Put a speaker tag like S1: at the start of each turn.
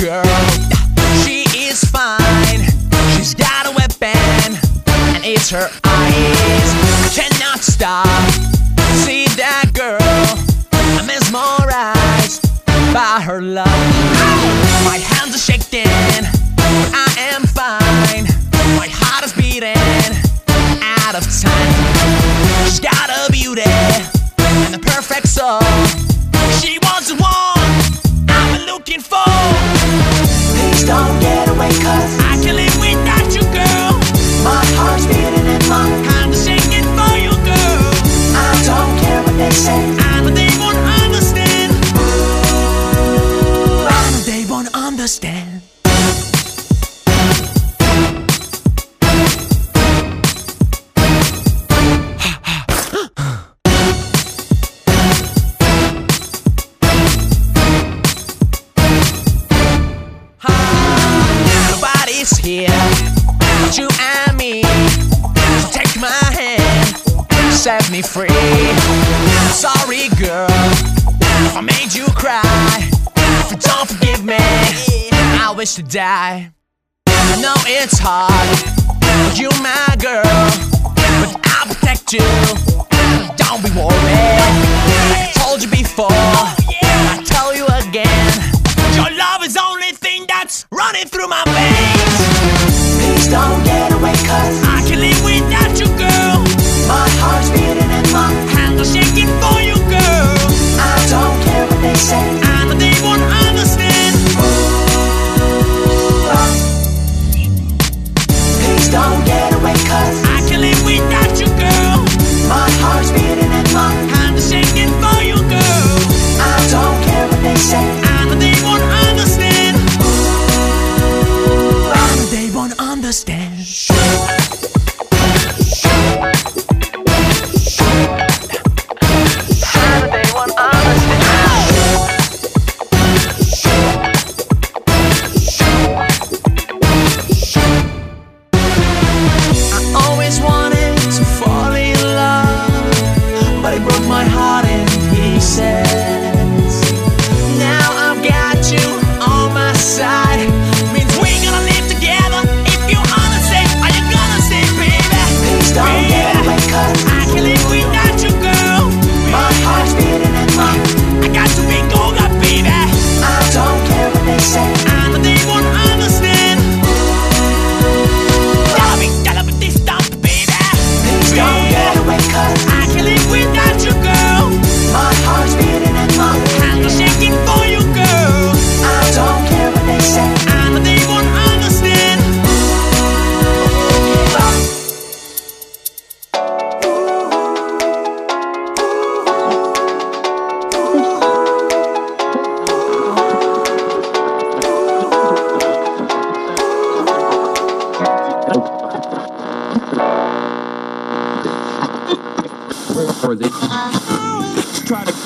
S1: girl. She is fine. She's got a weapon, and it's her eyes. I cannot stop. See that girl, I'm mesmerized by her love. My hands are shaking, but I am fine. My heart is beating out of time. She's got a beauty and a perfect soul. She was the one I've been looking for.
S2: Please don't get away, cause
S1: I can't live without you, girl.
S2: my heart's beating and my
S1: hands are shaking for you, girl.
S2: I don't care what they say.
S1: I know they won't understand. I know they won't understand. Nobody's here but you and me. So take my hand, set me free. Sorry, girl, if I made you cry. If you don't forgive me, I wish to die. I know it's hard, but you my girl, but I'll protect you. Don't be worried. I told you before, I tell you again. Your love is the only thing that's running through my veins.
S2: Please don't get away, cause
S1: I can't live without you, girl.
S2: my heart's beating and my
S1: Hands are shaking for you, girl.
S2: I don't care what they say.
S1: I know they won't understand.
S2: Please don't get away, cause
S1: I can't live without you, girl.
S2: my heart's beating and my
S1: Hands are shaking for you, girl.
S2: I don't care what they say.
S1: I know they won't understand. I know they won't understand.
S3: Try to